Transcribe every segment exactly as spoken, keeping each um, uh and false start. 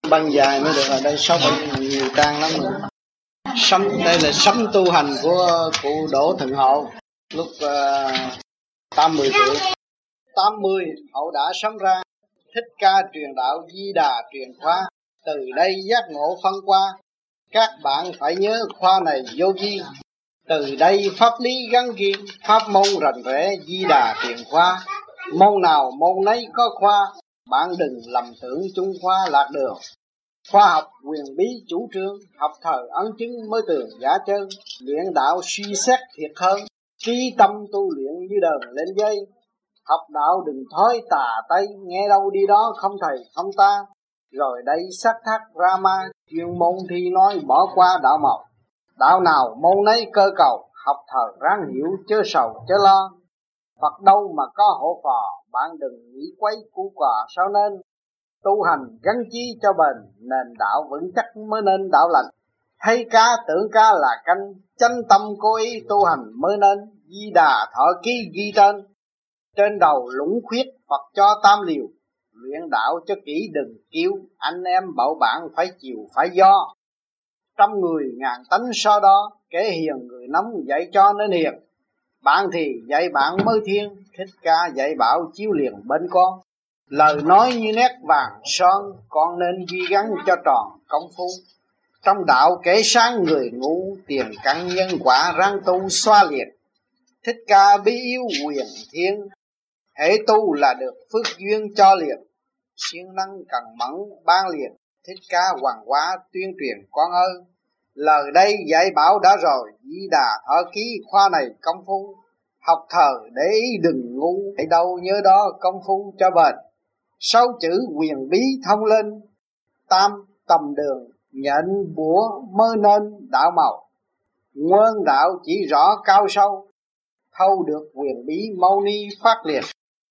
băng dài mới được, ở đây sáu băng nhiều trang lắm rồi. Sấm, đây là sấm tu hành của cụ Đỗ Thận Hậu lúc uh, tám mươi tuổi. Tám mươi Hậu đã sấm ra Thích Ca truyền đạo, Di Đà truyền khóa. Từ đây giác ngộ phân qua, các bạn phải nhớ khoa này vô vi. Từ đây pháp lý gắn ghi, pháp môn rành rẽ, Di Đà truyền khóa. Môn nào môn nấy có khoa, bạn đừng lầm tưởng chung khoa lạc đường. Khoa học quyền bí chủ trương, học thời ấn chứng mới tường giả chân. Luyện đạo suy xét thiệt hơn, trí tâm tu luyện như đờn lên dây. Học đạo đừng thói tà tây, nghe đâu đi đó không thầy không ta. Rồi đây sắc thác Rama, chuyên môn thi nói bỏ qua đạo màu. Đạo nào môn nấy cơ cầu, học thời ráng hiểu chớ sầu chớ lo. Phật đâu mà có hộ phò, bạn đừng nghĩ quấy củ cò sao nên. Tu hành gắn chí cho bền, nền đạo vững chắc mới nên đạo lành. Thấy cá tưởng cá là canh, chánh tâm cố ý tu hành mới nên. Di Đà thọ ký ghi tên, trên đầu lũng khuyết Phật cho tam liều. Luyện đạo cho kỹ đừng kêu, anh em bảo bạn phải chịu phải do. Trăm người ngàn tánh so đó, kẻ hiền người nắm dạy cho nên hiền. Bạn thì dạy bạn mới thiên, Thích Ca dạy bảo chiếu liền bên con. Lời nói như nét vàng son, con nên ghi gắn cho tròn công phu. Trong đạo kẻ sáng người ngu, tiền căn nhân quả ráng tu xoa liền. Thích Ca bí yếu quyền thiên, hễ tu là được phước duyên cho liền. Siêng năng cần mẫn ban liền, Thích Ca hoàng hóa tuyên truyền con ơi. Lời đây dạy bảo đã rồi, Di Đà thọ ký khoa này công phu. Học thờ để ý đừng ngu, hãy đâu nhớ đó công phu cho bền. Sáu chữ quyền bí thông lên, tam tầm đường nhận bủa mới nên đạo màu. Nguyên đạo chỉ rõ cao sâu, thâu được quyền bí mau ni phát liền.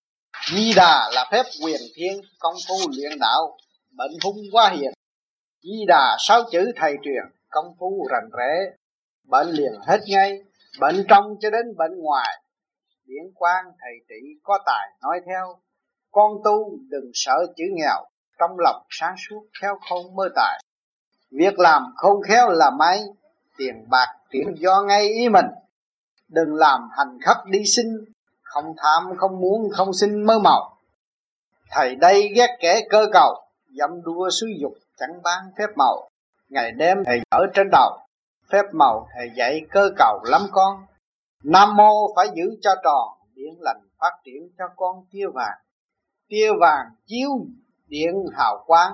Di Đà là phép quyền thiên, công phu luyện đạo bệnh hung quá hiền. Di Đà sáu chữ thầy truyền, công phu rành rẽ bệnh liền hết ngay. Bệnh trong cho đến bệnh ngoài, điển quang thầy trị có tài nói theo. Con tu đừng sợ chữ nghèo, trong lòng sáng suốt khéo không mơ tài. Việc làm không khéo là may, tiền bạc chuyển do ngay ý mình. Đừng làm hành khất đi xin, không tham không muốn không xin mơ màu. Thầy đây ghét kẻ cơ cầu, dâm đua xúi dục chẳng bán phép màu. Ngày đêm thầy ở trên đầu, phép màu thầy dạy cơ cầu lắm con. Nam mô phải giữ cho tròn, điển lành phát triển cho con tia vàng. Tia vàng chiếu điện hào quang,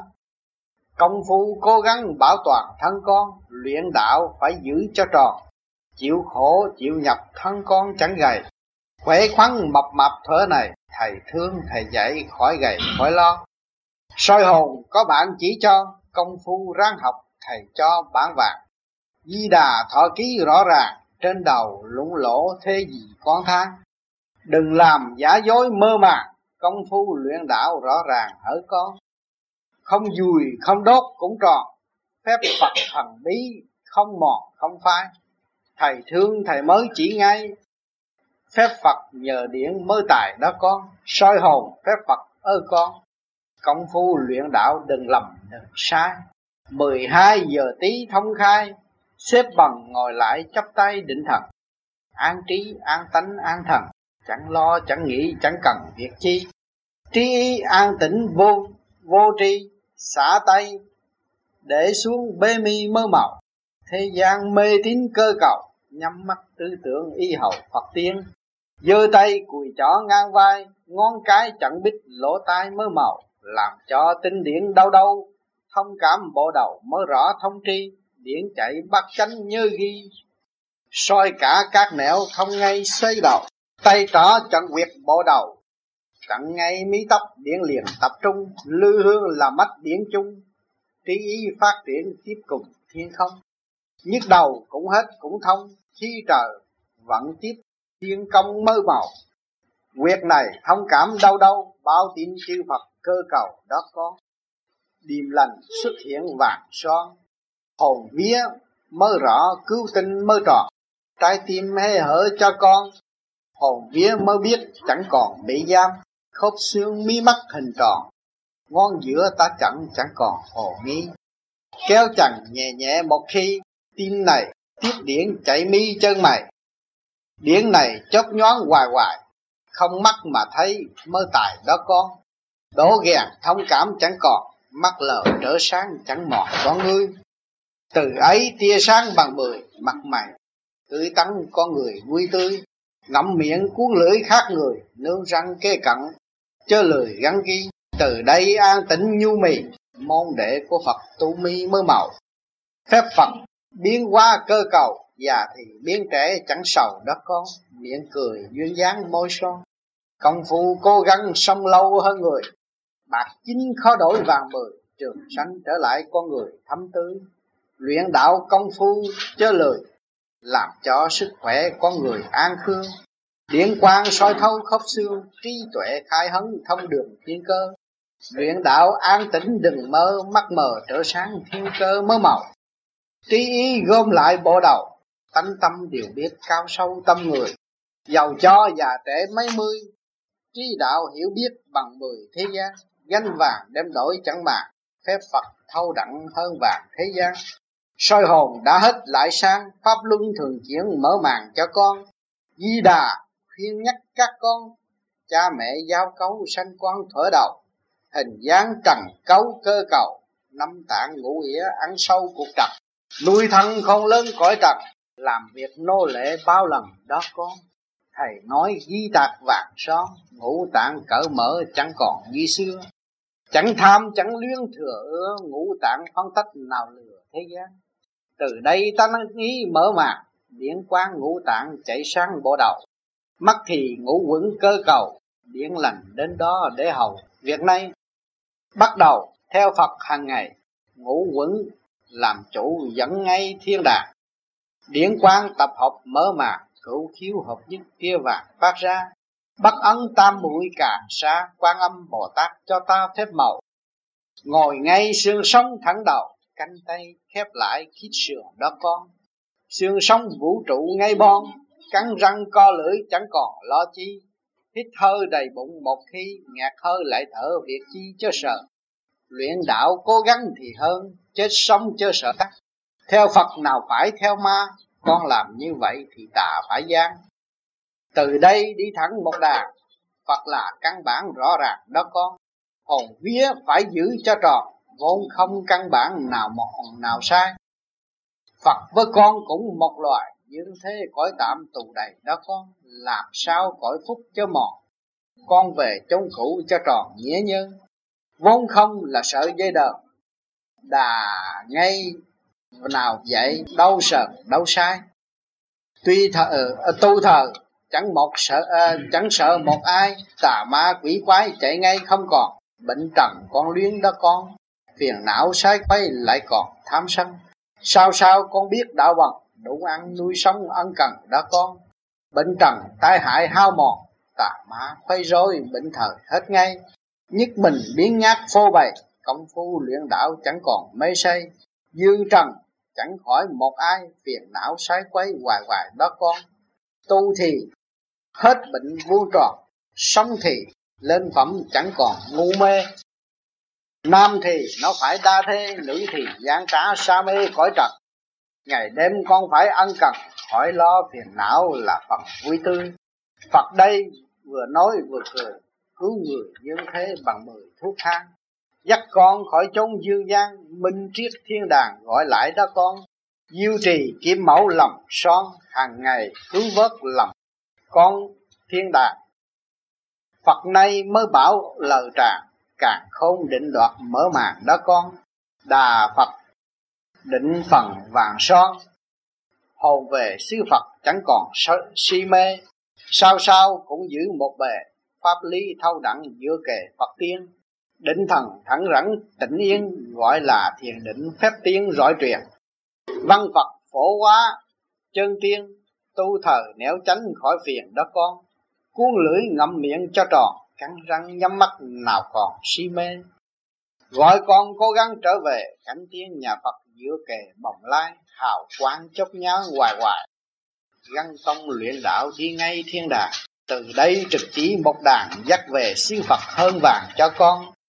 công phu cố gắng bảo toàn thân con. Luyện đạo phải giữ cho tròn, chịu khổ chịu nhập thân con chẳng gầy. Khỏe khoắn mập mập thở này, thầy thương thầy dạy khỏi gầy khỏi lo. Soi hồn có bạn chỉ cho, công phu ráng học thầy cho bản vàng. Di Đà thọ ký rõ ràng, trên đầu lũng lỗ thế gì con than. Đừng làm giả dối mơ màng, công phu luyện đạo rõ ràng hỡi con. Không dùi không đốt cũng tròn, phép Phật thần bí không mòn không phai. Thầy thương thầy mới chỉ ngay, phép Phật nhờ điển mới tài đó con. Soi hồn phép Phật ơi con, công phu luyện đạo đừng lầm đừng sai. Mười hai giờ tí thông khai, xếp bằng ngồi lại chắp tay định thần. An trí an tánh an thần, chẳng lo chẳng nghĩ chẳng cần việc chi. Trí ý an tĩnh vô vô tri, xả tay để xuống bê mi mơ màu. Thế gian mê tín cơ cầu, nhắm mắt tư tưởng y hầu Phật tiên. Giơ tay cùi chỏ ngang vai, ngón cái chẳng biết lỗ tai mơ màu. Làm cho tinh điển đau đâu, thông cảm bộ đầu mới rõ thông tri. Điển chạy bắt chánh nhớ ghi, soi cả các nẻo không ngay xoay đầu. Tay trỏ chẳng quyệt bộ đầu, cặn ngay mí tóc điển liền tập trung. Lư hương là mắt điển chung, trí ý phát triển tiếp cùng thiên không. Nhức đầu cũng hết cũng thông, khi trời vẫn tiếp thiên công mơ màu. Việc này thông cảm đâu đâu, bao tin chư Phật cơ cầu đó con. Điềm lành xuất hiện vàng son, hồn vía mơ rõ cứu tinh mơ tròn. Trái tim hé hở cho con, hồn vía mới biết chẳng còn bị giam. Khớp xương mí mắt hình tròn, ngón giữa ta chẳng chẳng còn hồ nghi. Kéo chẳng nhẹ nhẹ một khi, tim này tiếp điển chạy mi chân mày. Điển này chớp nhoáng hoài hoài, không mắt mà thấy mơ tài đó con. Đổ ghèn thông cảm chẳng còn, mắt lờ trở sáng chẳng mòn con ngươi. Từ ấy tia sáng bằng mười, mặt mày tươi tắn con người vui tươi. Ngậm miệng cuốn lưỡi khác người, nương răng kê cặn chớ lời gắn ghi. Từ đây an tĩnh nhu mì, môn đệ của Phật tu mi mới màu. Phép Phật biến hóa cơ cầu, già thì biến trẻ chẳng sầu đó con. Miệng cười duyên dáng môi son, công phu cố gắng sống lâu hơn người. Bạc chính khó đổi vàng mười, trường sanh trở lại con người thấm tươi. Luyện đạo công phu chớ lười, làm cho sức khỏe con người an khương. Điển quang soi thấu khớp xương, trí tuệ khai hấn thông đường thiên cơ. Luyện đạo an tĩnh đừng mơ, mắt mờ trở sáng thiên cơ mới màu. Trí ý gom lại bộ đầu, tánh tâm đều biết cao sâu tâm người. Giàu cho già trẻ mấy mươi, trí đạo hiểu biết bằng mười thế gian. Gánh vàng đem đổi chẳng màng, phép Phật thâu đặng hơn vàng thế gian. Soi hồn đã hết lại sang, pháp luân thường chuyển mở màn cho con. Di Đà khuyên nhắc các con, cha mẹ giao cấu sanh con thuở đầu. Hình dáng trần cấu cơ cầu, năm tạng ngũ nghĩa ăn sâu cuộc trần. Nuôi thân không lớn cõi trần, làm việc nô lệ bao lần đó con. Thầy nói ghi tạc vàng son, ngũ tạng cỡ mở chẳng còn như xưa. Chẳng tham chẳng luyến thừa ưa, ngũ tạng phân tách nào lừa thế gian. Từ đây ta năng ý mở màn, điển quang ngũ tạng chảy sáng bộ đầu. Mắt thì ngũ quẩn cơ cầu, điển lành đến đó để hầu việc này. Bắt đầu theo Phật hàng ngày, ngũ quẩn làm chủ dẫn ngay thiên đàng. Điển quang tập hợp mở màn, cửu khiếu hợp nhất kia vàng phát ra. Bắt ấn tam muội cả xa, Quan Âm Bồ Tát cho ta phép màu. Ngồi ngay xương sống thẳng đầu, cánh tay khép lại khít sườn đó con. Xương sống vũ trụ ngay bon, cắn răng co lưỡi chẳng còn lo chi. Hít hơi đầy bụng một khi, ngạt hơi lại thở việc chi chớ sợ. Luyện đạo cố gắng thì hơn, chết sống chớ sợ tắt. Theo Phật nào phải theo ma, con làm như vậy thì tà phải gian. Từ đây đi thẳng một đà, Phật là căn bản rõ ràng đó con. Hồn vía phải giữ cho tròn, vốn không căn bản nào mọn nào sai. Phật với con cũng một loài, dương thế cõi tạm tù đầy đó con. Làm sao cõi phúc cho mòn, con về chốn cũ cho tròn nghĩa nhân. Vốn không là sợi dây đờn, đà ngay nào vậy đâu sợ đâu sai. Tuy thờ tu thờ chẳng một sợ uh, chẳng sợ một ai, tà ma quỷ quái chạy ngay không còn. Bệnh trần con luyến đó con, phiền não sai quay lại còn tham sân. Sao sao con biết đạo bằng, đủ ăn nuôi sống ân cần đó con. Bệnh trần tai hại hao mòn, tà ma quay rối bệnh thời hết ngay. Nhất mình biến nhát phô bày, công phu luyện đạo chẳng còn mê say. Dư trần chẳng khỏi một ai, phiền não sai quấy hoài hoài đó con. Tu thì hết bệnh vuông tròn, sống thì lên phẩm chẳng còn ngu mê. Nam thì nó phải đa thế, nữ thì gian trá sa mê cõi trần. Ngày đêm con phải ân cần, khỏi lo phiền não là phần vui tươi. Phật đây vừa nói vừa cười, cứu người dương thế bằng mười thuốc thang. Dắt con khỏi chốn dương gian, minh triết thiên đàng gọi lại đó con. Diêu trì kiếm mẫu lòng son, hàng ngày cứu vớt lòng con thiên đàng. Phật nay mới bảo lời tràng, càng khôn định đoạt mở màn đó con. Đà Phật định phần vàng son, hồn về xứ Phật chẳng còn si mê. Sao sao cũng giữ một bề, pháp lý thâu đẳng giữa kề Phật tiên. Định thần thẳng rắn tĩnh yên, gọi là thiền định phép tiên rọi truyền. Văn Phật phổ hóa chân tiên, tu thờ néo tránh khỏi phiền đó con. Cuốn lưỡi ngậm miệng cho tròn, cắn răng nhắm mắt nào còn si mê. Gọi con cố gắng trở về cảnh tiên nhà Phật giữa kề bồng lai, hào quang chốc nhá hoài hoài. Găng tông luyện đạo đi ngay thiên đàng, từ đây trực chỉ một đàn dắt về siêu Phật hơn vàng cho con.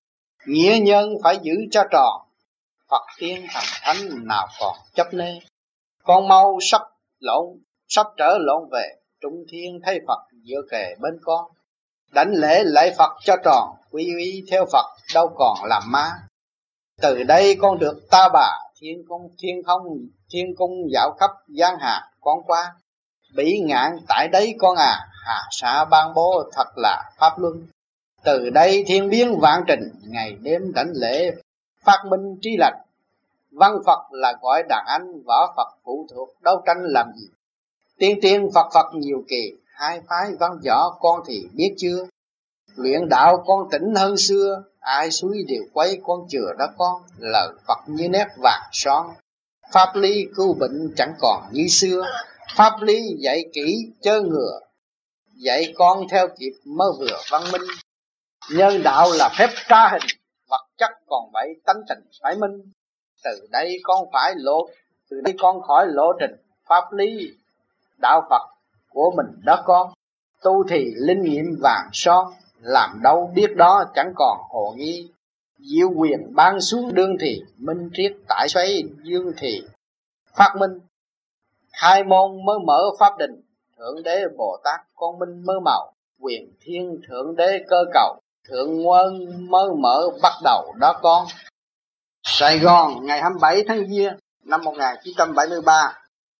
Nghĩa nhân phải giữ cho tròn, Phật tiên thành thánh nào còn chấp nê. Con mau sắp lộn, sắp trở lộn về, Trung thiên thấy Phật dựa kề bên con. Đảnh lễ lạy Phật cho tròn, quy y theo Phật đâu còn làm ma. Từ đây con được ta bà, thiên cung thiên không thiên cung dạo khắp giang hà con qua. Bỉ ngạn tại đấy con à, hà xã ban bố thật là pháp luân. Từ đây thiên biến vạn trình, ngày đêm đảnh lễ phát minh trí lành. Văn Phật là gọi đàn anh, võ Phật phụ thuộc đấu tranh làm gì. Tiên tiên Phật Phật nhiều kỳ, hai phái văn võ con thì biết chưa. Luyện đạo con tỉnh hơn xưa, ai suối đều quấy con chừa đó con. Lời Phật như nét vàng son, pháp lý cứu bệnh chẳng còn như xưa. Pháp lý dạy kỹ chớ ngừa, dạy con theo kịp mới vừa văn minh. Nhân đạo là phép tra hình, vật chất còn vậy tánh tình phải minh. Từ đây con phải lộ, từ đây con khỏi lộ trình pháp lý đạo Phật của mình đó con. Tu thì linh nghiệm vàng son, làm đâu biết đó chẳng còn hồ nghi. Diệu quyền ban xuống đương thì, minh triết tại xoay dương thì phát minh. Khai môn mới mở pháp đình, Thượng đế Bồ Tát con minh mơ màu. Quyền thiên thượng đế cơ cầu, thượng quân mới mở bắt đầu đó con. Sài Gòn ngày hai mươi bảy tháng Giêng năm một nghìn chín trăm bảy mươi ba.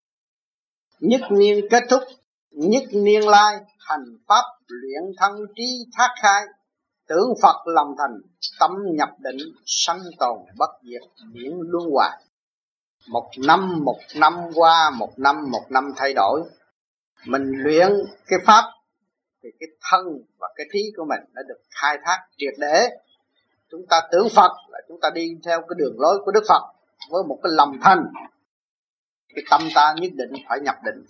Nhất niên kết thúc, nhất niên lai, hành pháp luyện thân trí thác khai. Tưởng Phật lòng thành, tâm nhập định, sanh tồn bất diệt, miễn luân hoài. Một năm một năm qua, một năm một năm thay đổi. Mình luyện cái pháp thì cái thân và cái trí của mình đã được khai thác triệt để. Chúng ta tưởng Phật là chúng ta đi theo cái đường lối của Đức Phật với một cái lòng thành. Cái tâm ta nhất định phải nhập định,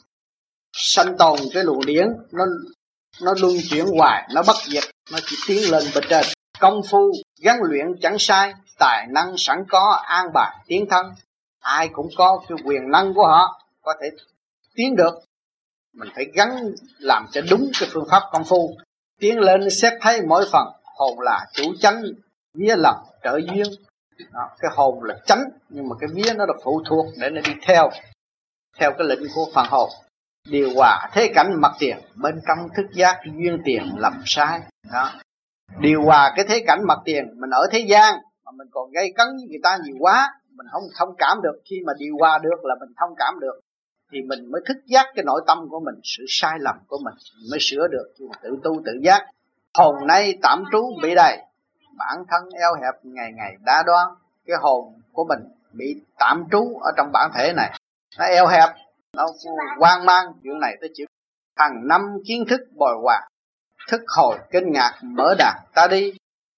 sanh tồn cái luồng điển, nó nó luân chuyển hoài, nó bất diệt, nó chỉ tiến lên bên trên. Công phu gắn luyện chẳng sai, tài năng sẵn có an bài tiến thân. Ai cũng có cái quyền năng của họ có thể tiến được. Mình phải gắn làm cho đúng cái phương pháp công phu, tiến lên xét thấy mỗi phần. Hồn là chủ chánh, vía lòng trợ duyên. Đó, cái hồn là chánh, nhưng mà cái vía nó là phụ thuộc để nó đi theo theo cái lệnh của phần hồn. Điều hòa thế cảnh mặt tiền, bên trong thức giác duyên tiền làm sai. Đó, điều hòa cái thế cảnh mặt tiền. Mình ở thế gian mà mình còn gây cấn với người ta nhiều quá, mình không thông cảm được. Khi mà điều hòa được là mình thông cảm được, thì mình mới thức giác cái nội tâm của mình, sự sai lầm của mình mới sửa được. Chứ tự tu tự giác. Hồn nay tạm trú bị đầy, bản thân eo hẹp ngày ngày đa đoan. Cái hồn của mình bị tạm trú ở trong bản thể này, nó eo hẹp, nó hoang mang. Chuyện này tới chịu. Hàng năm kiến thức bồi hòa, thức hồi kinh ngạc mở đàn ta đi.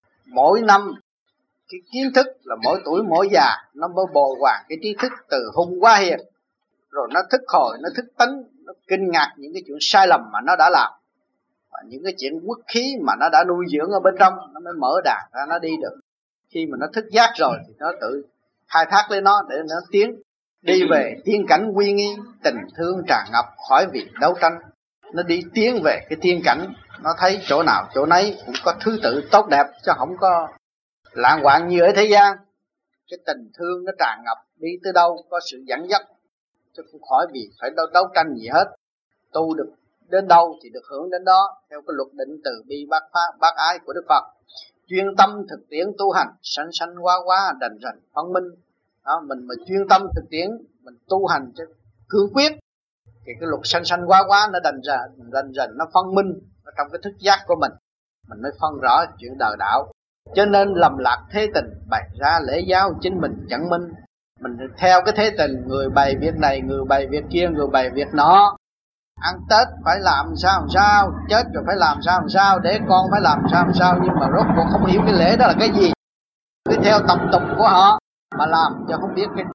Mỗi năm cái kiến thức là mỗi tuổi mỗi già, nó mới bồi hòa cái trí thức từ hung qua hiền. Rồi nó thức hồi, nó thức tánh, nó kinh ngạc những cái chuyện sai lầm mà nó đã làm, và những cái chuyện quốc khí mà nó đã nuôi dưỡng ở bên trong, nó mới mở đàn ra nó đi được. Khi mà nó thức giác rồi thì nó tự khai thác lấy nó để nó tiến đi về tiên cảnh quy nghi, tình thương tràn ngập khỏi vì đấu tranh. Nó đi tiến về cái tiên cảnh, nó thấy chỗ nào chỗ nấy cũng có thứ tự tốt đẹp, chứ không có lạng hoạn như ở thế gian. Cái tình thương nó tràn ngập, đi tới đâu có sự dẫn dắt, chứ không khỏi vì phải đấu, đấu tranh gì hết. Tu được đến đâu thì được hưởng đến đó, theo cái luật định từ bi bác pháp bác ái của Đức Phật. Chuyên tâm thực tiễn tu hành, sanh sanh hóa hóa đành rành phân minh. Đó, mình mà chuyên tâm thực tiễn, mình tu hành cho cương quyết, thì cái luật sanh sanh hóa hóa nó đành rành đành rành nó phân minh ở trong cái thức giác của mình. Mình mới phân rõ chuyện đời đạo. Cho nên lầm lạc thế tình, bày ra lễ giáo chính mình chẳng minh. Mình theo cái thế tình, người bày việc này, người bày việc kia, người bày việc nọ. Ăn Tết phải làm sao làm sao, chết rồi phải làm sao làm sao, để con phải làm sao làm sao. Nhưng mà rốt cuộc không hiểu cái lễ đó là cái gì, cứ theo tập tục của họ mà làm, cho không biết cái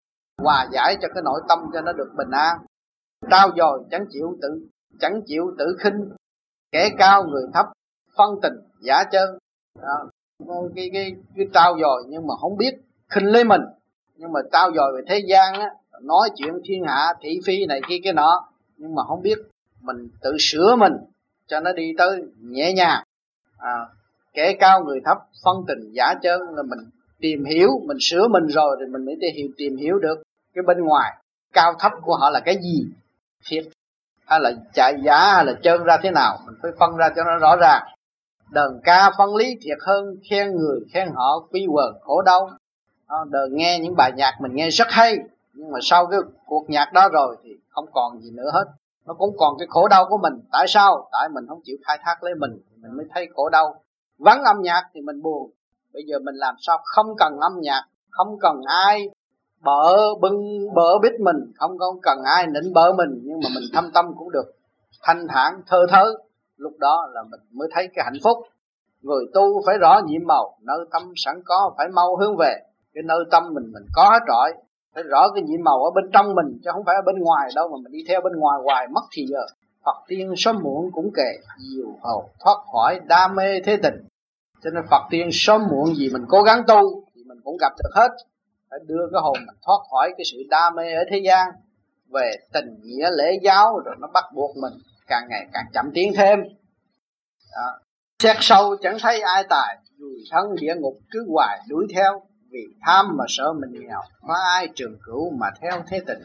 hòa giải cho cái nội tâm cho nó được bình an. Trao dồi chẳng chịu tự chẳng chịu tự khinh, kẻ cao người thấp, phân tình giả trơn. Đó, cái cái cái trao dồi nhưng mà không biết khinh lấy mình. Nhưng mà trao dồi về thế gian á, nói chuyện thiên hạ thị phi này kia cái nọ, nhưng mà không biết mình tự sửa mình cho nó đi tới nhẹ nhàng. À, kẻ cao người thấp, phân tình giả chơn, là mình tìm hiểu, mình sửa mình rồi thì mình mới tìm, tìm hiểu được cái bên ngoài cao thấp của họ là cái gì, thiệt hay là chạy giả hay là trơn ra thế nào, mình phải phân ra cho nó rõ ràng. Đờn ca phân lý thiệt hơn khen người khen họ, quy quần khổ đau. Đờn nghe những bài nhạc mình nghe rất hay, nhưng mà sau cái cuộc nhạc đó rồi thì không còn gì nữa hết, nó cũng còn cái khổ đau của mình. Tại sao? Tại mình không chịu khai thác lấy mình, mình mới thấy khổ đau. Vắng âm nhạc thì mình buồn. Bây giờ mình làm sao không cần âm nhạc, không cần ai bợ bưng bợ bít mình, không cần ai nịnh bợ mình, nhưng mà mình thâm tâm cũng được thanh thản thơ thớ. Lúc đó là mình mới thấy cái hạnh phúc. Người tu phải rõ nhiệm màu, nơi tâm sẵn có phải mau hướng về. Cái nơi tâm mình mình có hết rồi, phải rõ cái nhiệm màu ở bên trong mình, chứ không phải ở bên ngoài đâu mà mình đi theo bên ngoài hoài mất thì giờ. Phật tiên sớm muộn cũng kể, diệu hầu thoát khỏi đam mê thế tình. Cho nên Phật tiên sớm muộn gì mình cố gắng tu thì mình cũng gặp được hết. Phải đưa cái hồn mình thoát khỏi cái sự đam mê ở thế gian, về tình nghĩa lễ giáo, rồi nó bắt buộc mình càng ngày càng chậm tiến thêm. Đó. Xét sâu chẳng thấy ai tài, dùi thân địa ngục cứ hoài đuổi theo. Vì tham mà sợ mình nghèo, có ai trường cửu mà theo thế tình.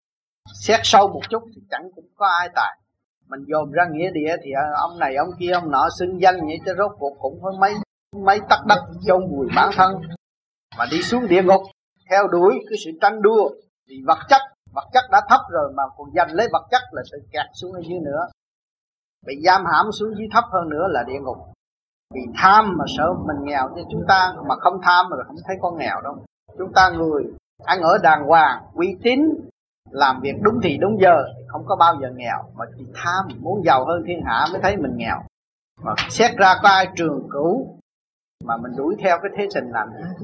Xét sâu một chút thì chẳng cũng có ai tài. Mình dồn ra nghĩa địa thì ông này ông kia ông nọ xưng danh vậy, chứ rốt cuộc cũng có mấy mấy tắc đất chôn vùi bản thân mà đi xuống địa ngục theo đuổi cái sự tranh đua. Vì vật chất, vật chất đã thấp rồi mà còn giành lấy vật chất là tự kẹt xuống ở dưới nữa, bị giam hãm xuống dưới thấp hơn nữa là địa ngục. Vì tham mà sợ mình nghèo, chứ chúng ta mà không tham mà không thấy con nghèo đâu. Chúng ta người ăn ở đàng hoàng, uy tín, làm việc đúng thì đúng giờ thì không có bao giờ nghèo. Mà chỉ tham muốn giàu hơn thiên hạ mới thấy mình nghèo. Mà xét ra có ai trường cửu mà mình đuổi theo cái thế tình làm gì?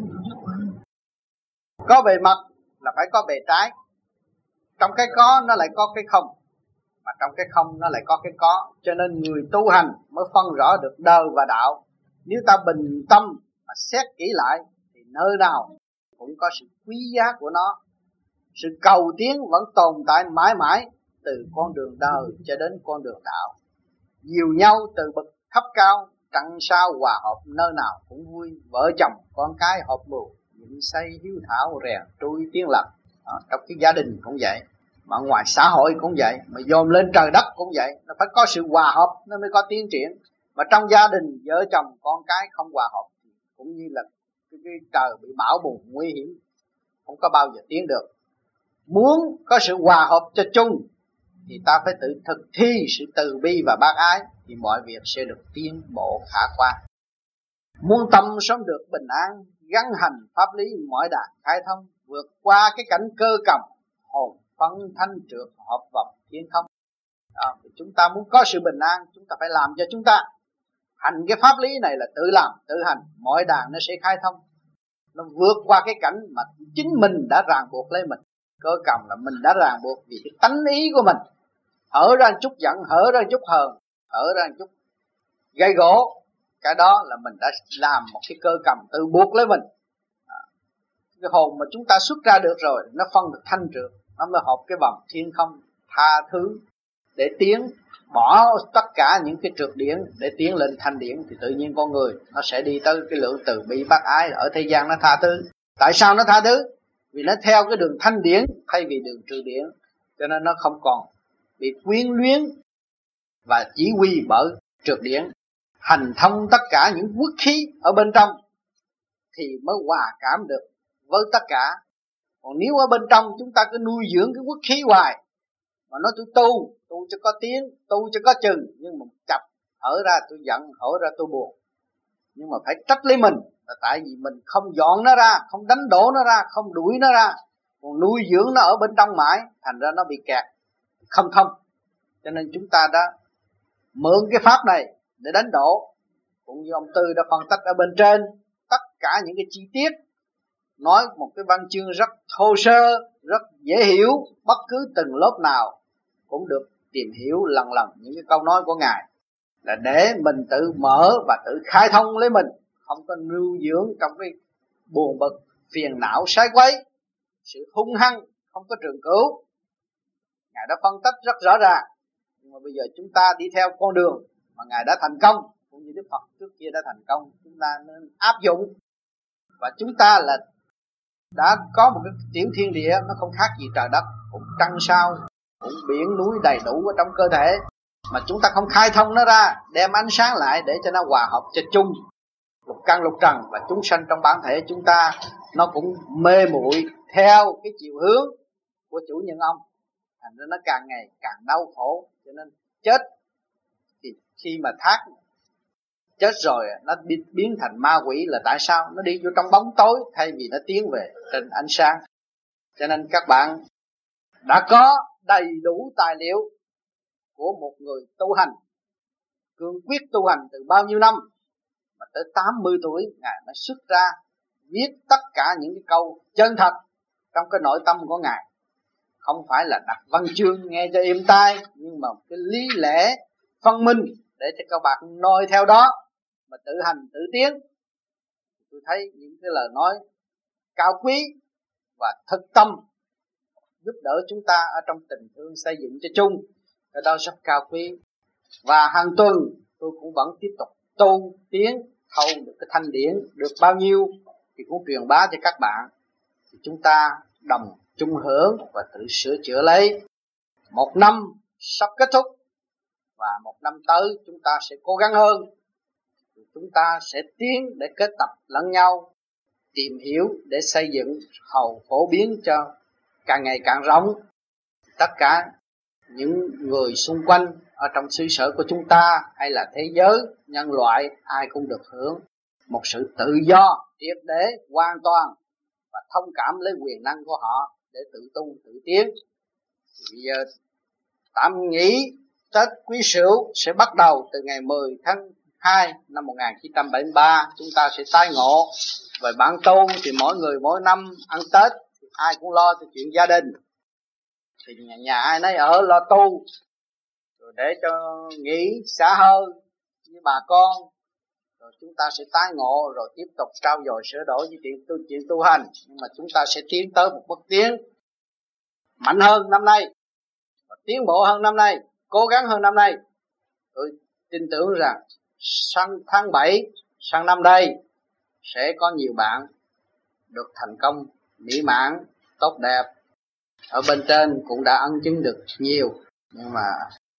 Có bề mặt là phải có bề trái. Trong cái có nó lại có cái không, mà trong cái không nó lại có cái có. Cho nên người tu hành mới phân rõ được đời và đạo. Nếu ta bình tâm mà xét kỹ lại thì nơi nào cũng có sự quý giá của nó. Sự cầu tiến vẫn tồn tại mãi mãi, từ con đường đời cho đến con đường đạo. Dìu nhau từ bậc thấp cao, trăng sao hòa hợp nơi nào cũng vui. Vợ chồng con cái hợp mưu, những say hiếu thảo rèn trui tiếng lặng. Trong cái gia đình cũng vậy, mà ngoài xã hội cũng vậy, mà dồn lên trời đất cũng vậy. Nó phải có sự hòa hợp nó mới có tiến triển. Mà trong gia đình vợ chồng con cái không hòa hợp cũng như là cái, cái trời bị bão bùng nguy hiểm, không có bao giờ tiến được. Muốn có sự hòa hợp cho chung thì ta phải tự thực thi sự từ bi và bác ái, thì mọi việc sẽ được tiến bộ khả quan. Muốn tâm sống được bình an, gắn hành pháp lý mọi đàn khai thông, vượt qua cái cảnh cơ cầm, hồn phân thanh trượt hợp vọng thiên không. Đó, chúng ta muốn có sự bình an, chúng ta phải làm cho chúng ta. Hành cái pháp lý này là tự làm, tự hành, mọi đàn nó sẽ khai thông. Nó vượt qua cái cảnh mà chính mình đã ràng buộc lấy mình. Cơ cầm là mình đã ràng buộc vì cái tánh ý của mình. Hở ra chút giận, hở ra chút hờn, hở ra chút gây gỗ. Cái đó là mình đã làm một cái cơ cầm tự buộc lấy mình. Cái hồn mà chúng ta xuất ra được rồi, nó phân được thanh trượt, nó mới hợp cái vòng thiên không tha thứ để tiến, bỏ tất cả những cái trượt điển để tiến lên thanh điển, thì tự nhiên con người nó sẽ đi tới cái lượng từ bi bác ái ở thế gian nó tha thứ. Tại sao nó tha thứ? Vì nó theo cái đường thanh điển thay vì đường trừ điển, cho nên nó không còn bị quyến luyến và chỉ huy bởi trượt điển. Hành thông tất cả những quốc khí ở bên trong thì mới hòa cảm được với tất cả. Còn nếu ở bên trong chúng ta cứ nuôi dưỡng cái quốc khí hoài, mà nói tôi tu, tu cho có tiếng, tu cho có chừng, nhưng mà chập hở ra tôi giận, hở ra tôi buồn. Nhưng mà phải trách lấy mình, là tại vì mình không dọn nó ra, không đánh đổ nó ra, không đuổi nó ra, còn nuôi dưỡng nó ở bên trong mãi, thành ra nó bị kẹt, không thông. Cho nên chúng ta đã mượn cái pháp này để đánh đổ. Cũng như ông Tư đã phân tích ở bên trên, tất cả những cái chi tiết, nói một cái văn chương rất thô sơ, rất dễ hiểu, bất cứ từng lớp nào cũng được tìm hiểu lần lần những cái câu nói của Ngài, là để mình tự mở và tự khai thông lấy mình, không có nuôi dưỡng trong cái buồn bực, phiền não, sai quấy, sự hung hăng, không có trường cửu. Ngài đã phân tích rất rõ ràng. Nhưng mà bây giờ chúng ta đi theo con đường mà Ngài đã thành công, cũng như Đức Phật trước kia đã thành công, chúng ta nên áp dụng. Và chúng ta là đã có một cái tiểu thiên địa, nó không khác gì trời đất, cũng trăng sao, cũng biển núi đầy đủ ở trong cơ thể, mà chúng ta không khai thông nó ra, đem ánh sáng lại để cho nó hòa hợp cho chung lục căn lục trần. Và chúng sanh trong bản thể chúng ta nó cũng mê muội theo cái chiều hướng của chủ nhân ông, thành ra nó càng ngày càng đau khổ. Cho nên chết thì khi mà thác chết rồi nó biến thành ma quỷ là tại sao? Nó đi vô trong bóng tối thay vì nó tiến về trên ánh sáng. Cho nên các bạn đã có đầy đủ tài liệu của một người tu hành cương quyết tu hành từ bao nhiêu năm, mà tới tám mươi tuổi Ngài mới xuất ra viết tất cả những cái câu chân thật trong cái nội tâm của Ngài. Không phải là đặt văn chương nghe cho êm tai, nhưng mà cái lý lẽ phân minh để cho các bạn noi theo đó mà tự hành tự tiến. Tôi thấy những cái lời nói cao quý và thực tâm giúp đỡ chúng ta ở trong tình thương xây dựng cho chung, cái đó rất cao quý. Và hàng tuần tôi cũng vẫn tiếp tục tu tiến, thâu được cái thanh điển được bao nhiêu thì cũng truyền bá cho các bạn, thì chúng ta đồng chung hưởng và tự sửa chữa lấy. Một năm sắp kết thúc và một năm tới chúng ta sẽ cố gắng hơn, chúng ta sẽ tiến để kết tập lẫn nhau, tìm hiểu để xây dựng hầu phổ biến cho càng ngày càng rộng. Tất cả những người xung quanh ở trong xứ sở của chúng ta hay là thế giới nhân loại, ai cũng được hưởng một sự tự do triệt để hoàn toàn và thông cảm lấy quyền năng của họ để tự tu tự tiến. Bây giờ tạm nghỉ Tết Quý Sửu sẽ bắt đầu từ ngày mười tháng hai năm một nghìn chín trăm bảy mươi ba. Chúng ta sẽ tái ngộ. Về bản tu thì mỗi người mỗi năm ăn Tết thì ai cũng lo cho chuyện gia đình, thì nhà, nhà ai nấy ở lo tu, rồi để cho nghỉ xả hơi với bà con, rồi chúng ta sẽ tái ngộ, rồi tiếp tục trao dồi sửa đổi với chuyện tu, chuyện tu hành. Nhưng mà chúng ta sẽ tiến tới một bước tiến mạnh hơn năm nay, và tiến bộ hơn năm nay, cố gắng hơn năm nay. Tôi tin tưởng rằng sang tháng bảy sang năm đây sẽ có nhiều bạn được thành công mỹ mãn tốt đẹp. Ở bên trên cũng đã ân chứng được nhiều, nhưng mà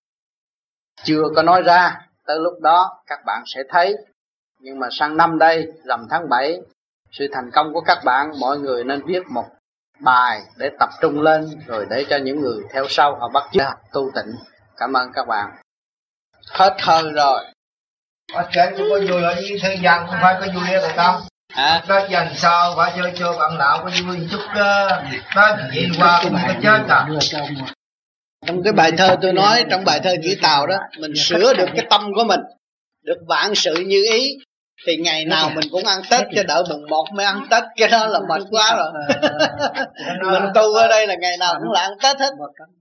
chưa có nói ra, tới lúc đó các bạn sẽ thấy. Nhưng mà sang năm đây, rằm tháng bảy, sự thành công của các bạn, mọi người nên viết một bài để tập trung lên, rồi để cho những người theo sau họ bắt chước tu tịnh. Cảm ơn các bạn. Hết hơi rồi. Ở trên cũng có vui, ở dưới thế gian cũng phải có vui rồi không? À. Tết dần sau phải chơi chơi bạn đạo có vui chút cơ. Tết vậy qua cũng có chết à. Trong cái bài thơ tôi nói, trong bài thơ chữ Tàu đó, mình sửa được cái tâm của mình, được vạn sự như ý, thì ngày nào mình cũng ăn Tết, cho đỡ mùng một mới ăn Tết, cái đó là mệt quá rồi. Mình tu ở đây là ngày nào cũng là ăn Tết hết.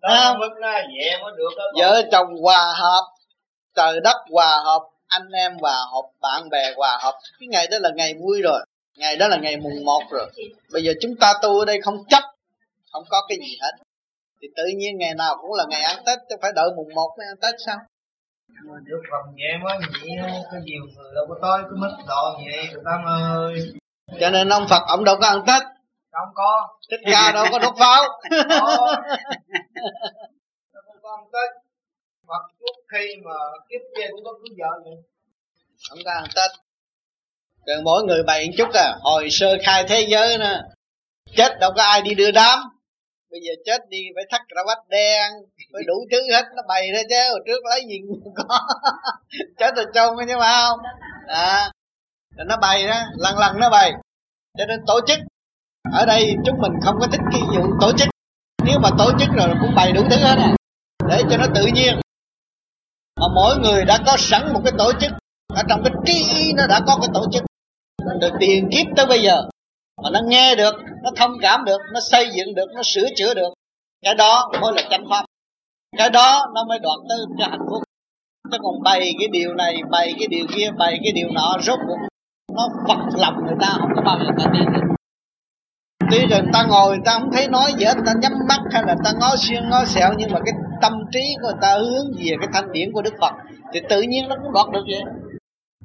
Vợ chồng hòa hợp, trời đất hòa hợp, anh em hòa hợp, bạn bè hòa hợp, cái ngày đó là ngày vui rồi, ngày đó là ngày mùng một rồi. Bây giờ chúng ta tu ở đây không chấp, không có cái gì hết, thì tự nhiên ngày nào cũng là ngày ăn Tết, chứ phải đợi mùng một mới ăn Tết sao? Được phần nhẹ quá vậy, có nhiều người đâu có tới cái mức độ vậy tụi Tâm ơi. Cho nên ông Phật ông đâu có ăn Tết, không có. Thích Ca đâu có đốt pháo. Có. Không có ăn Tết. Phật trước khi mà kiếp kia cũng có cưới vợ vậy. Không có ăn Tết. Rồi mỗi người bày một chút à, hồi sơ khai thế giới nữa, chết đâu có ai đi đưa đám. Bây giờ chết đi phải thắt ra vách đen, phải đủ thứ hết, nó bày ra chứ, hồi trước lấy gì cũng có. Chết rồi trông chứ mà không. À, rồi nó bày đó, lần lần nó bày. Cho nên tổ chức, ở đây chúng mình không có thích cái vụ tổ chức. Nếu mà tổ chức rồi cũng bày đủ thứ hết à, để cho nó tự nhiên. Mà mỗi người đã có sẵn một cái tổ chức, ở trong cái trí nó đã có cái tổ chức. Từ tiền kiếp tới bây giờ, mà nó nghe được, nó thông cảm được, nó xây dựng được, nó sửa chữa được, cái đó mới là chánh pháp. Cái đó nó mới đoạt tới cái hạnh phúc. Chứ còn bày cái điều này, bày cái điều kia, bày cái điều nọ, rốt cuộc nó phật lòng người ta, không có bao giờ ta tin được. Tuy rằng ta ngồi người ta không thấy nói gì hết, ta nhắm mắt hay là ta ngó xuyên ngó xẹo, nhưng mà cái tâm trí của người ta hướng về cái thanh điển của Đức Phật thì tự nhiên nó cũng đoạt được vậy.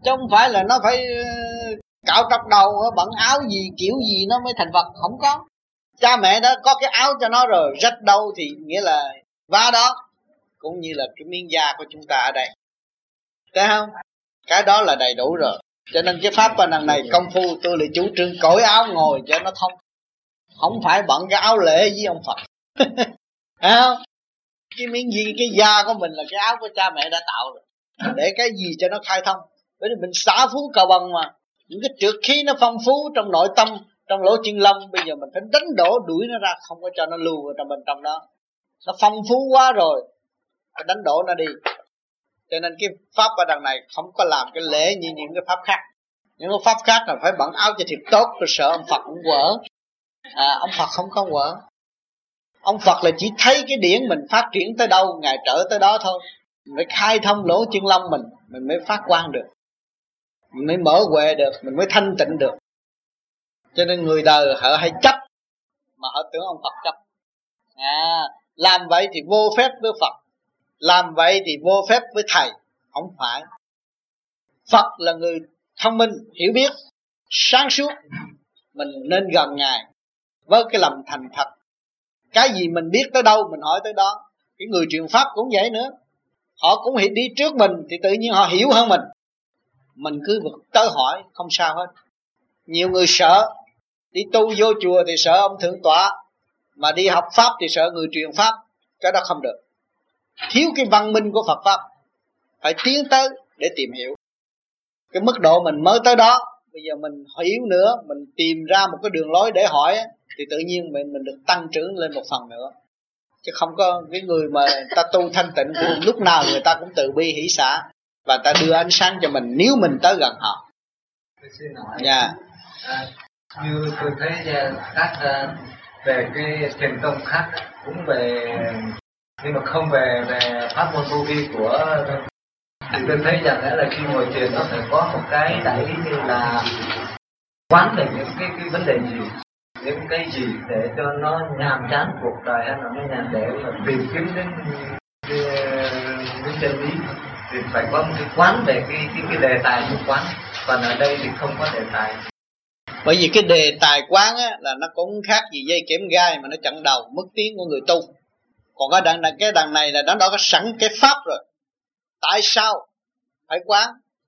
chứ không phải là nó phải cạo trọc đầu bận áo gì kiểu gì nó mới thành Phật. Không có. Cha mẹ đã có cái áo cho nó rồi, rách đâu thì nghĩa là vá đó. Cũng như là cái miếng da của chúng ta ở đây, thấy không? Cái đó là đầy đủ rồi. Cho nên cái pháp lần này công phu tôi lại chủ trương cởi áo ngồi cho nó thông, không phải bận cái áo lễ với ông Phật. Thấy không? Cái miếng gì, cái da của mình là cái áo của cha mẹ đã tạo rồi, để cái gì cho nó khai thông. Bởi vì mình xả phú cầu bằng mà, những cái trượt khí nó phong phú trong nội tâm, trong lỗ chân lông, bây giờ mình phải đánh đổ đuổi nó ra, không có cho nó lưu ở trong bên trong đó. Nó phong phú quá rồi, phải đánh đổ nó đi. Cho nên cái pháp ở đằng này không có làm cái lễ như những cái pháp khác. Những cái pháp khác là phải bận áo cho thiệt tốt, rồi sợ ông Phật cũng quở. À, ông Phật không có quở. Ông Phật là chỉ thấy cái điển mình phát triển tới đâu, Ngài trở tới đó thôi. Mình phải khai thông lỗ chân lông mình, mình mới phát quang được, mình mới mở huệ được, mình mới thanh tịnh được. Cho nên người đời họ hay chấp, mà họ tưởng ông Phật chấp. À, làm vậy thì vô phép với Phật, làm vậy thì vô phép với thầy. Không phải. Phật là người thông minh, hiểu biết, sáng suốt. Mình nên gần Ngài với cái lòng thành thật. Cái gì mình biết tới đâu mình hỏi tới đó. Cái người truyền pháp cũng vậy nữa, họ cũng đi trước mình thì tự nhiên họ hiểu hơn mình. Mình cứ tới hỏi không sao hết. Nhiều người sợ đi tu vô chùa thì sợ ông thượng tọa, mà đi học pháp thì sợ người truyền pháp. Cái đó không được. Thiếu cái văn minh của Phật pháp. Phải tiến tới để tìm hiểu. Cái mức độ mình mới tới đó, bây giờ mình hiểu nữa, mình tìm ra một cái đường lối để hỏi, thì tự nhiên mình mình được tăng trưởng lên một phần nữa. Chứ không có cái người mà ta tu thanh tịnh, lúc nào người ta cũng từ bi hỷ xả, và ta đưa ánh sáng cho mình nếu mình tới gần họ. Xin hỏi. Yeah. À, như tôi thấy các uh, về cái thiền tông khác cũng về, nhưng mà không về về pháp môn vô vi của, thì tôi thấy rằng là khi ngồi thiền nó phải có một cái đại ý như là quán về những cái cái vấn đề gì, những cái gì để cho nó nhàm chán cuộc đời, hay là nó nhàm, để mà tìm kiếm đến cái, cái chân lý, thì phải có một cái quán về cái cái cái đề tài của quán. Còn ở đây thì không có đề tài. Bởi vì cái đề tài quán á, là nó cũng khác gì dây kẽm gai mà nó chặn đầu mất tiếng của người tu. Còn cái đằng này, cái đằng này là nó đã có sẵn cái pháp rồi. Tại sao phải quán?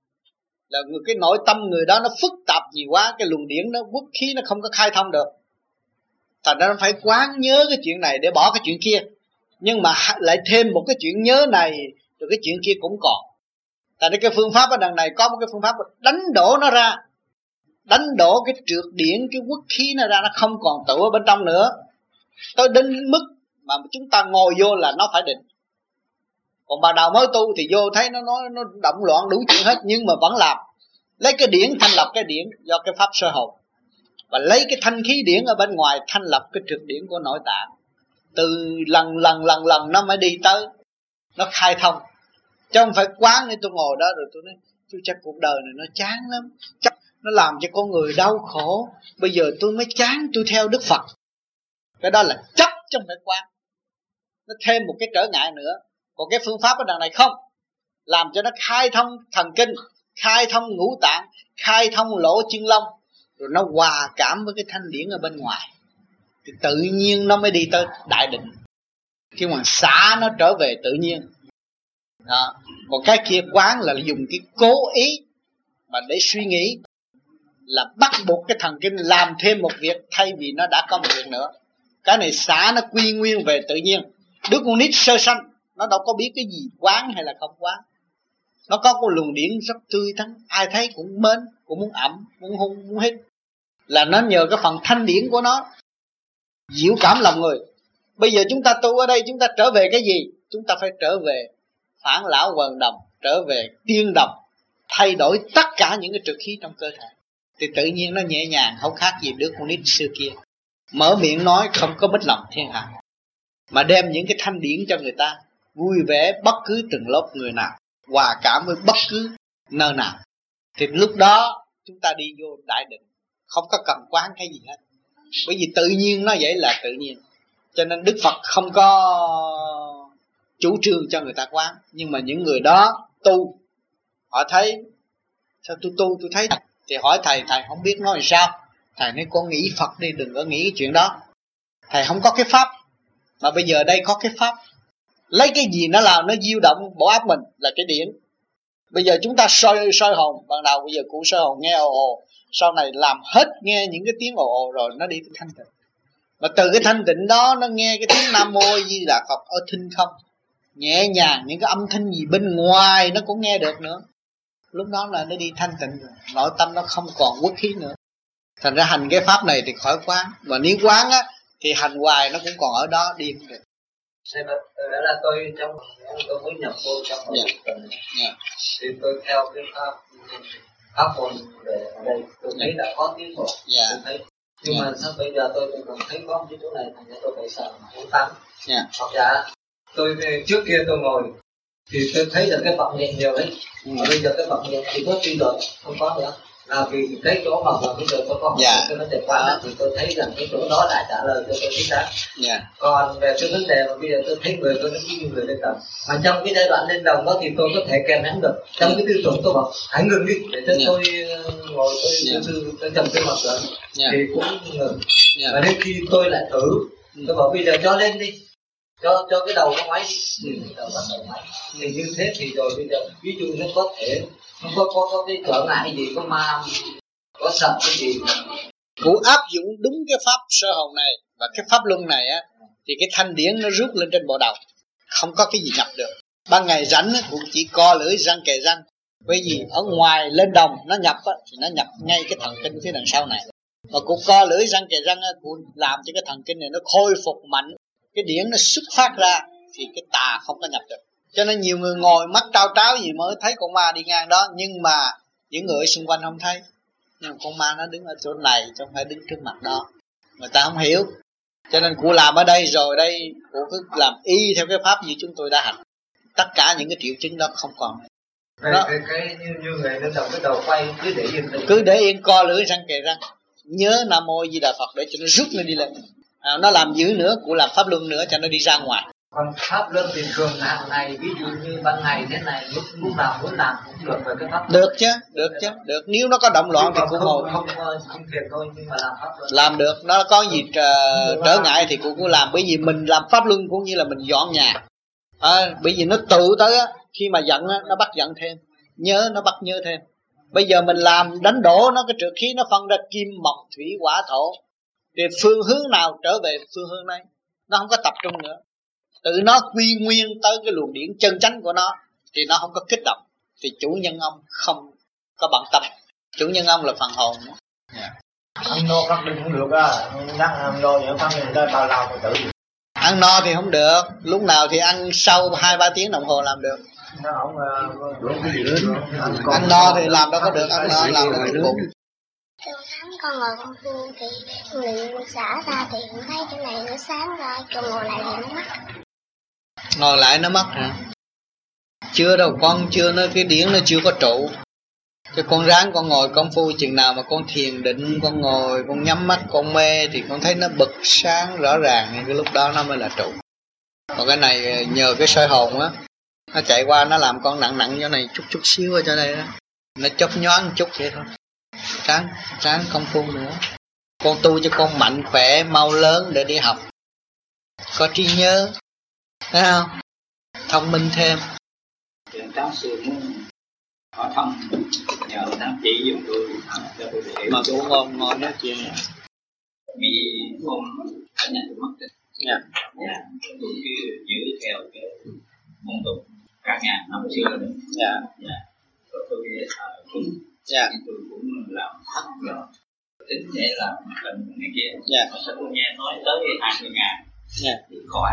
Là người, cái nội tâm người đó nó phức tạp gì quá, cái luồng điển nó quốc khí nó không có khai thông được. Thành ra nó phải quán nhớ cái chuyện này để bỏ cái chuyện kia. Nhưng mà lại thêm một cái chuyện nhớ này, rồi cái chuyện kia cũng còn. Tại nên cái phương pháp ở đằng này có một cái phương pháp đánh đổ nó ra, đánh đổ cái trượt điển, cái quốc khí nó ra, nó không còn tụ ở bên trong nữa. Tới đến mức mà chúng ta ngồi vô là nó phải định. Còn bà nào mới tu thì vô thấy nó nói nó động loạn đủ chuyện hết, nhưng mà vẫn làm. Lấy cái điển thanh lập cái điển do cái pháp sơ hồn, và lấy cái thanh khí điển ở bên ngoài thanh lập cái trượt điển của nội tạng. Từ lần lần lần lần nó mới đi tới, nó khai thông. Chứ không phải quán nên tôi ngồi đó rồi tôi nói tôi chắc cuộc đời này nó chán lắm, chắc nó làm cho con người đau khổ, bây giờ tôi mới chán tôi theo Đức Phật. Cái đó là chấp chứ không phải quán. Nó thêm một cái trở ngại nữa. Còn cái phương pháp ở đằng này không, làm cho nó khai thông thần kinh, khai thông ngũ tạng, khai thông lỗ chân lông, rồi nó hòa cảm với cái thanh điển ở bên ngoài, thì tự nhiên nó mới đi tới đại định. Khi mà xả nó trở về tự nhiên đó. Còn cái kia quán là dùng cái cố ý mà để suy nghĩ, là bắt buộc cái thần kinh làm thêm một việc thay vì nó đã có một việc nữa. Cái này xả nó quy nguyên về tự nhiên. Đứa con nít sơ sanh nó đâu có biết cái gì quán hay là không quán. Nó có cái luồng điển rất tươi tắn, ai thấy cũng mến, cũng muốn ẩm, muốn hôn, muốn hít. Là nó nhờ cái phần thanh điển của nó diệu cảm lòng người. Bây giờ chúng ta tu ở đây, chúng ta trở về cái gì? Chúng ta phải trở về phản lão quần đồng, trở về tiên đồng, thay đổi tất cả những cái trượt khí trong cơ thể, thì tự nhiên nó nhẹ nhàng, không khác gì đứa con nít xưa kia. Mở miệng nói không có mất lòng thiên hạ, mà đem những cái thanh điển cho người ta, vui vẻ bất cứ từng lớp người nào, hòa cảm với bất cứ nơi nào. Thì lúc đó chúng ta đi vô đại định, không có cần quán cái gì hết. Bởi vì tự nhiên nó vậy là tự nhiên. Cho nên Đức Phật không có chủ trương cho người ta quán. Nhưng mà những người đó tu, họ thấy Sao tôi tu tôi thấy? Thì hỏi thầy, thầy không biết nói sao. Thầy nói con nghĩ Phật đi, đừng có nghĩ cái chuyện đó. Thầy không có cái pháp, mà bây giờ đây có cái pháp. Lấy cái gì nó làm nó diêu động bộ óc mình là cái điển. Bây giờ chúng ta soi soi hồn, ban đầu bây giờ cụ soi hồn nghe ồ ồ, sau này làm hết nghe những cái tiếng ồ ồ rồi nó đi thanh tịnh. Mà từ cái thanh tịnh đó nó nghe cái tiếng Nam Mô Di Đà Phật ở thinh không, nhẹ nhàng, những cái âm thanh gì bên ngoài nó cũng nghe được nữa. Lúc đó là nó đi thanh tịnh rồi, nội tâm nó không còn quốc khí nữa. Thành ra hành cái pháp này thì khỏi quán. Mà nếu quán á thì hành hoài nó cũng còn ở đó, đi không được. Đó là tôi trong tôi mới nhập vô trong một yeah. tuần yeah. Thì tôi theo cái pháp pháp môn về ở đây tôi thấy yeah. đã có tiến bộ yeah. tôi thấy nhưng yeah. mà sao bây giờ tôi còn thấy có một cái chỗ này thành ra tôi phải sợ uống tắm yeah. hoặc là tôi trước kia tôi ngồi thì tôi thấy được cái vọng niệm nhiều đấy mm. Mà bây giờ cái vọng niệm thì có đi rồi không có nữa. À, vì cái chỗ mà vừa bây giờ tôi có yeah. cái vấn đề quan đó, thì tôi thấy rằng cái chỗ đó lại trả lời cho tôi chính xác. Yeah. Còn về cái vấn đề mà bây giờ tôi thấy người tôi nó như người lên đồng, mà trong cái giai đoạn lên đồng đó thì tôi có thể kèm nén được. Trong yeah. cái tư tưởng tôi bảo hãy ngừng đi để cho yeah. tôi ngồi tôi yeah. tôi, tôi trầm tư mặt rồi yeah. thì cũng ngừng. Yeah. Và đến khi tôi lại thử, tôi bảo bây giờ cho lên đi, cho cho cái đầu nó máy đi, thì đầu bắt đầu máy. Thì như thế thì rồi bây giờ ví dụ nó có thể không có, có có cái trở ngại gì, có ma có sợ cái gì. Cụ áp dụng đúng cái pháp sơ hồn này và cái pháp luân này á, thì cái thanh điển nó rút lên trên bộ đầu, không có cái gì nhập được. Ban ngày rảnh cũng chỉ co lưỡi răng kề răng, bởi vì ở ngoài lên đồng nó nhập á, thì nó nhập ngay cái thần kinh phía đằng sau này. Mà cụ co lưỡi răng kề răng á, cụ làm cho cái thần kinh này nó khôi phục mạnh, cái điển nó xuất phát ra thì cái tà không có nhập được. Cho nên nhiều người ngồi mắt trao tráo gì mới thấy con ma đi ngang đó, nhưng mà những người xung quanh không thấy. Nhưng mà con ma nó đứng ở chỗ này chứ không phải đứng trước mặt đó. Người ta không hiểu. Cho nên cụ làm ở đây rồi đây, cụ cứ làm y theo cái pháp như chúng tôi đã hành. Tất cả những cái triệu chứng đó không còn. Đó. Cái, cái như, như người lên đầu cái đầu quay cứ để yên. Cứ để yên co lưỡi răng kề răng. Nhớ Nam Mô Di Đà Phật để cho nó rút nó đi lên. À, nó làm dữ nữa, cụ làm pháp luân nữa cho nó đi ra ngoài. Còn pháp luân thì thường hàng ngày, ví dụ như ban ngày thế này, lúc lúc nào muốn làm cũng được về cái pháp luân. Được chứ, được chứ, được. Nếu nó có động loạn thì cũng ngồi. Không, không, không thiền thôi, nhưng mà làm pháp luân. Làm được, nó có gì uh, trở ngại thì cũng cũng làm. Bởi vì mình làm pháp luân cũng như là mình dọn nhà. À, bởi vì nó tự tới á, khi mà giận á, nó bắt giận thêm. Nhớ nó bắt nhớ thêm. Bây giờ mình làm đánh đổ nó, cái trượt khí nó phân ra kim, mộc, thủy, hỏa, thổ. Thì phương hướng nào trở về phương hướng này, nó không có tập trung nữa. Tự nó quy nguyên tới cái luồng điển chân chánh của nó thì nó không có kích động. Thì chủ nhân ông không có bận tâm. Chủ nhân ông là phần hồn nữa. Yeah. Ăn no phát đinh cũng được á. Đang ăn no vậy phát đinh tới bao lâu tự gì. Ăn no thì không được. Lúc nào thì ăn sau hai ba tiếng đồng hồ làm được. Nó không uh, cái gì nữa. Ăn no thì làm đâu có được. Ăn no làm được cái bụng. Từ sáng con ngồi con phu thì mình xả ra thì cũng thấy chỗ này nó sáng ra, còn ngồi lại thì nó mất. Ngồi lại nó mất hả? Chưa đâu con, chưa nó cái điển nó chưa có trụ. Cái con ráng con ngồi công phu chừng nào mà con thiền định, con ngồi con nhắm mắt con mê thì con thấy nó bật sáng rõ ràng, nên cái lúc đó nó mới là trụ. Còn cái này nhờ cái soi hồn á, nó chạy qua nó làm con nặng nặng chỗ này chút chút xíu ở chỗ đây đó, nó chớp nhoáng chút vậy thôi. Ráng, ráng công phu nữa. Con tu cho con mạnh khỏe, mau lớn để đi học, có trí nhớ, thấy không? Thông minh thêm. Cháu sư muốn hỏi thăm, nhờ thám chỉ giùm tôi cho tôi hiểu. Mà tôi ngon ngon nói chuyện. Vì hôm ở nhà tôi mất tích. Dạ. Dạ. Tôi cứ giữ theo cái phong tục cả ngàn năm xưa đó. Dạ. Dạ. Rồi tôi thờ cúng. Dạ. Tôi cũng làm thất rồi. Tính để làm bệnh này kia. Dạ. Mà sao tôi nghe nói tới hai mươi ngàn. Dạ. Thì khỏi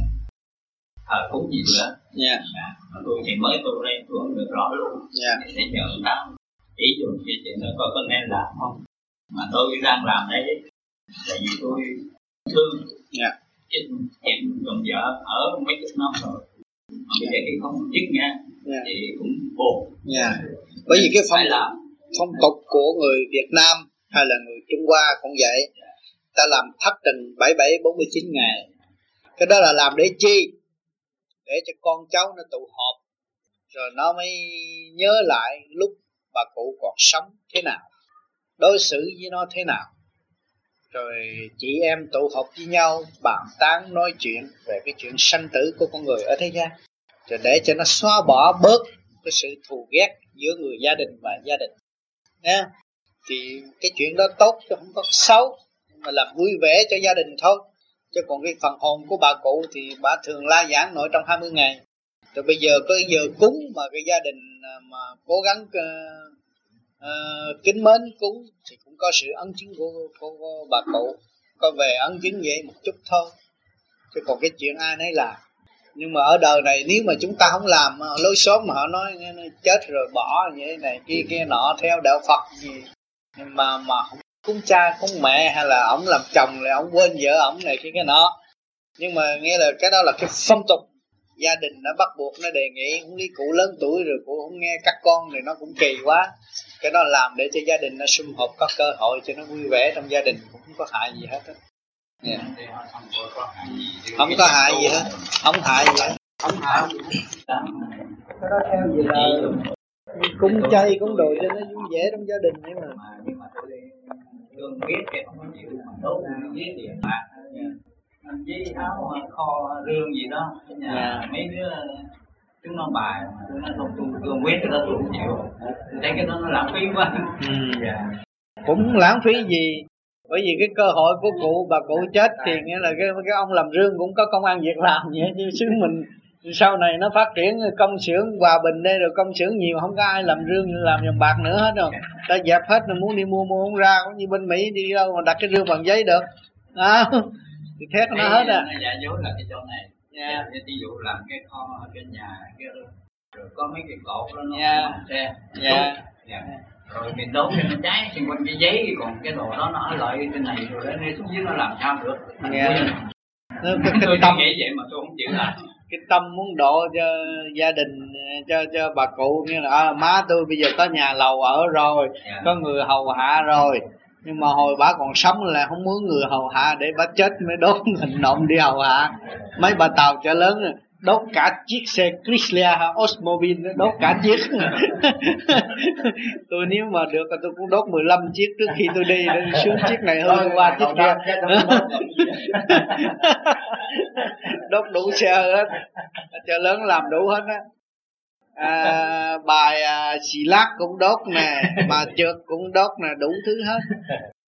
thờ cúng gì nữa. Dạ. Dạ. Mà tôi thì mới tôi đây tôi không được rõ luôn. Dạ. Để nhờ tạo ý dùng cái chuyện đó coi có nên làm không. Mà tôi đang làm đấy tại vì tôi thương. Dạ. Chuyện chồng vợ ở mấy chục năm rồi mà bây giờ thì không chức nha. Yeah. Thì cũng buồn. Yeah. Bởi vì cái phong, phong tục của người Việt Nam hay là người Trung Hoa cũng vậy. Yeah. Ta làm thất tình bảy bảy bốn mươi chín ngày. Cái đó là làm để chi? Để cho con cháu nó tụ họp, rồi nó mới nhớ lại lúc bà cụ còn sống thế nào, đối xử với nó thế nào, rồi chị em tụ họp với nhau bàn tán nói chuyện về cái chuyện sanh tử của con người ở thế gian, rồi để cho nó xóa bỏ bớt cái sự thù ghét giữa người gia đình và gia đình nha. Thì cái chuyện đó tốt chứ không có xấu, mà làm vui vẻ cho gia đình thôi. Chứ còn cái phần hồn của bà cụ thì bà thường la giảng nội trong hai mươi ngày. Rồi bây giờ có giờ cúng mà cái gia đình mà cố gắng uh, uh, kính mến cúng thì cũng có sự ấn chứng của, của, của bà cụ, có về ấn chứng vậy một chút thôi. Chứ còn cái chuyện ai nấy làm. Nhưng mà ở đời này nếu mà chúng ta không làm, lối xóm mà họ nói chết rồi bỏ vậy này kia kia nọ theo đạo Phật gì, nhưng mà mà không cúng cha cúng mẹ, hay là ổng làm chồng lại ổng quên vợ ổng này kia cái nọ. Nhưng mà nghe là cái đó là cái phong tục gia đình nó bắt buộc, nó đề nghị. Không lý cụ lớn tuổi rồi cụ không nghe các con thì nó cũng kỳ quá. Cái đó làm để cho gia đình nó sum họp, có cơ hội cho nó vui vẻ trong gia đình, cũng không có hại gì hết á. Yeah. Không có hại gì hết, không hại gì hết, không hại gì hết. Cái đó theo gì là cúng chay cúng đồ cho nó vui vẻ trong gia đình ấy mà. Nhưng mà tôi thường biết cái không có chịu mà đốt với điện bạc, với áo kho rương gì đó, nhà yeah. Mấy đứa chúng nó bài chúng nó không tu cương quyết cái đó tôi không chịu, thấy cái đó nó lãng phí quá. Ừ. Yeah. Cũng lãng phí gì, bởi vì cái cơ hội của cụ bà cụ chết thì nghĩa là cái cái ông làm rương cũng có công ăn việc làm vậy chứ xứ mình sau này nó phát triển công xưởng hòa bình đây rồi công xưởng nhiều, không có ai làm rương làm vàng bạc nữa hết rồi, ta dẹp hết rồi, muốn đi mua mua không ra, cũng như bên Mỹ đi đâu mà đặt cái rương bằng giấy được đó. Thì thét nó hết à. Nó giả dối là cái chỗ này. Yeah. Ví dụ làm cái kho ở trên nhà cái rồi có mấy cái cột đó nó yeah. xe. Yeah. Yeah. Rồi mình đốt cho nó cháy xung quanh cái giấy, còn cái đồ đó nó ở lại trên này rồi nó xuống dưới nó làm sao được. Yeah. Nó, cái, cái tôi tâm nghĩ vậy mà tôi không chịu làm. Cái tâm muốn độ cho gia đình, cho cho bà cụ, như là à, má tôi bây giờ có nhà lầu ở rồi, yeah. Có người hầu hạ rồi, nhưng mà hồi bà còn sống là không muốn người hầu hạ, để bà chết mới đốt hình nộm đi hầu hạ. Mấy bà tàu chợ lớn đốt cả chiếc xe Chrysler Oldsmobile, đốt cả chiếc. Tôi nếu mà được tôi cũng đốt mười lăm chiếc trước khi tôi đi, để xuống chiếc này hơn qua chiếc kia. Đốt đủ xe hết, chợ lớn làm đủ hết á. À, bài à, xì lát cũng đốt nè, mà trượt cũng đốt nè, đủ thứ hết.